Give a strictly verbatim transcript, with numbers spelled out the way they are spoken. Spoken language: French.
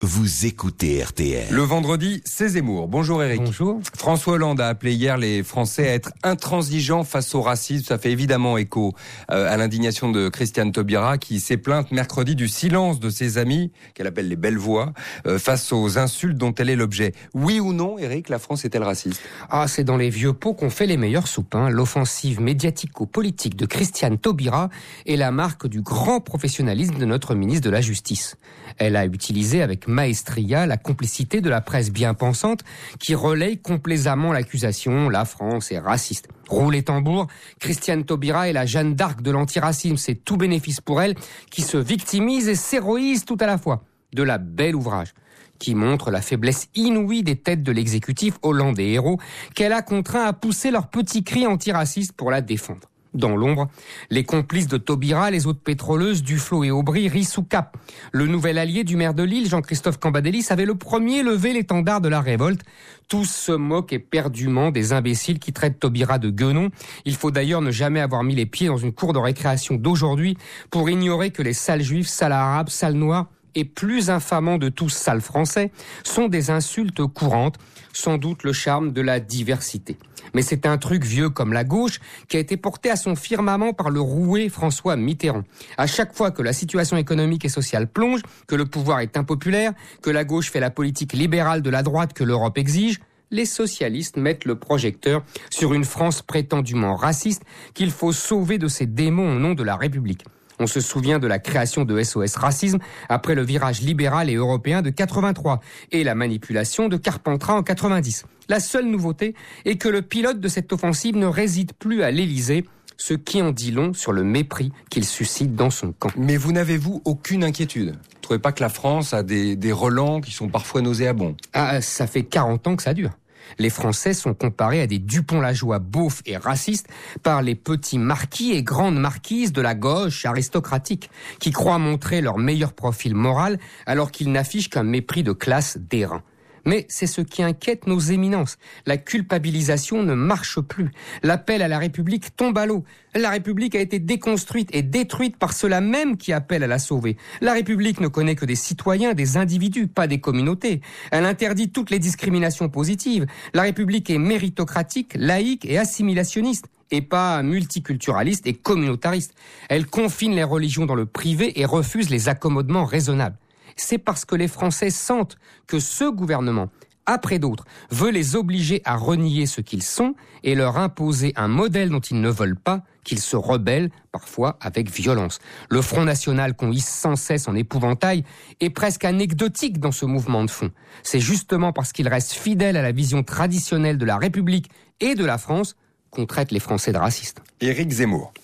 Vous écoutez R T L. Le vendredi, c'est Zemmour. Bonjour Eric. Bonjour. François Hollande a appelé hier les Français à être intransigeants face au racisme. Ça fait évidemment écho euh, à l'indignation de Christiane Taubira qui s'est plainte mercredi du silence de ses amis, qu'elle appelle les belles voix, euh, face aux insultes dont elle est l'objet. Oui ou non, Eric, la France est-elle raciste ? Ah, c'est dans les vieux pots qu'on fait les meilleures soupes. Hein. L'offensive médiatico-politique de Christiane Taubira est la marque du grand professionnalisme de notre ministre de la Justice. Elle a utilisé avec maestria la complicité de la presse bien pensante qui relaye complaisamment l'accusation « la France est raciste ». Roulez tambour, Christiane Taubira est la Jeanne d'Arc de l'antiracisme. C'est tout bénéfice pour elle qui se victimise et s'héroïse tout à la fois. De la belle ouvrage qui montre la faiblesse inouïe des têtes de l'exécutif Hollande et Hérault qu'elle a contraint à pousser leurs petits cris antiracistes pour la défendre. Dans l'ombre, les complices de Taubira, les autres pétroleuses, Duflot et Aubry, rient sous cap. Le nouvel allié du maire de Lille, Jean-Christophe Cambadélis, avait le premier levé l'étendard de la révolte. Tous se moquent éperdument des imbéciles qui traitent Taubira de guenon. Il faut d'ailleurs ne jamais avoir mis les pieds dans une cour de récréation d'aujourd'hui pour ignorer que les sales juifs, sales arabes, sales noirs et plus infamant de tous sales français sont des insultes courantes, sans doute le charme de la diversité. Mais c'est un truc vieux comme la gauche qui a été porté à son firmament par le roué François Mitterrand. À chaque fois que la situation économique et sociale plonge, que le pouvoir est impopulaire, que la gauche fait la politique libérale de la droite que l'Europe exige, les socialistes mettent le projecteur sur une France prétendument raciste qu'il faut sauver de ses démons au nom de la République. On se souvient de la création de S O S Racisme après le virage libéral et européen de quatre-vingt-trois et la manipulation de Carpentras en quatre-vingt-dix. La seule nouveauté est que le pilote de cette offensive ne réside plus à l'Élysée, ce qui en dit long sur le mépris qu'il suscite dans son camp. Mais vous n'avez-vous aucune inquiétude ? Vous ne trouvez pas que la France a des, des relents qui sont parfois nauséabonds ? Ah, ça fait quarante ans que ça dure. Les Français sont comparés à des Dupont-Lajoie beaufs et racistes par les petits marquis et grandes marquises de la gauche aristocratique qui croient montrer leur meilleur profil moral alors qu'ils n'affichent qu'un mépris de classe d'airain. Mais c'est ce qui inquiète nos éminences. La culpabilisation ne marche plus. L'appel à la République tombe à l'eau. La République a été déconstruite et détruite par ceux-là même qui appellent à la sauver. La République ne connaît que des citoyens, des individus, pas des communautés. Elle interdit toutes les discriminations positives. La République est méritocratique, laïque et assimilationniste, et pas multiculturaliste et communautariste. Elle confine les religions dans le privé et refuse les accommodements raisonnables. C'est parce que les Français sentent que ce gouvernement, après d'autres, veut les obliger à renier ce qu'ils sont et leur imposer un modèle dont ils ne veulent pas, qu'ils se rebellent, parfois avec violence. Le Front National qu'on hisse sans cesse en épouvantail est presque anecdotique dans ce mouvement de fond. C'est justement parce qu'il reste fidèle à la vision traditionnelle de la République et de la France qu'on traite les Français de racistes. Éric Zemmour.